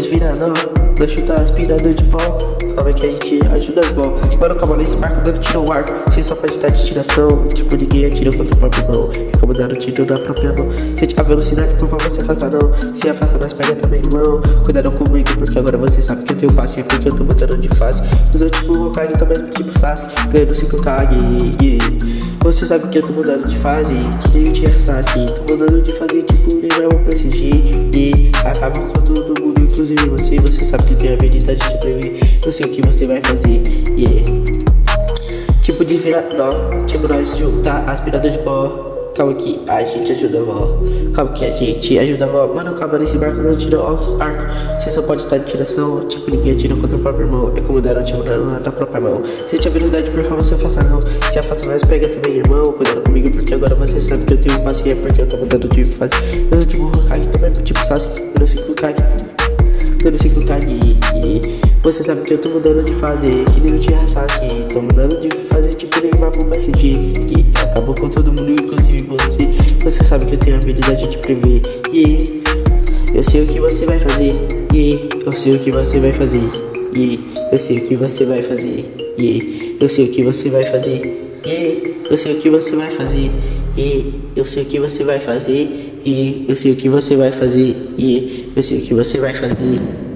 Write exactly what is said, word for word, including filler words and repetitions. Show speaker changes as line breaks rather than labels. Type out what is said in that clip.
desvirar não, vai chutar aspirador de pau. Calma que a gente ajuda as vó. Mano, calma nesse barco dando tiro ao arco. Cê só pode estar de tiração. Tipo, ninguém atira contra o próprio irmão. E como dando tiro na própria mão. Se tiver velocidade, por favor, se afasta não. Se afasta, nós pega também, irmão. Cuidado comigo, porque agora você sabe que eu tenho passe. É porque eu tô botando de fase. Os tipo Hokage também, tipo Sasuke. Ganhando cinco Kage, yeah. Você sabe que eu tô mudando de fase. Que nem o Tia Sasuke. Tô mudando de fase, tipo, nem vai pra S G. E acaba com todo mundo, inclusive você. Você sabe que tem a habilidade de prever. Eu sei o que você vai fazer, yeah. Tipo de virar, não. Tipo nós juntar aspirador de pó. Calma que a gente ajuda a vó. Calma que a gente ajuda a vó. Mano, calma nesse barco não tira o arco. Você só pode estar de tiração. Tipo, ninguém atira contra o próprio irmão. É como dar um tiro na, na própria mão. Se tiver velocidade, por favor, se afasta não. Se afasta nós, pega também, irmão. Cuidado comigo, porque agora você sabe que eu tenho paciência. Porque eu tô mudando de fase. Eu sou tipo Hokage também, tipo Sasuke. Eu não sei o Hokage. Eu não sei o Hokage. Você sabe que eu tô mudando de fase, que nem o Tia Sasuke. Tô mudando de fase, tipo Neymar pro P S G. E acabou com todo mundo, inclusive você. Você sabe que eu tenho a habilidade de prever. E eu sei o que você vai fazer. E eu sei o que você vai fazer. E eu sei o que você vai fazer. E eu sei o que você vai fazer. E eu sei o que você vai fazer. E eu sei o que você vai fazer. E eu sei o que você vai fazer. E eu sei o que você vai fazer.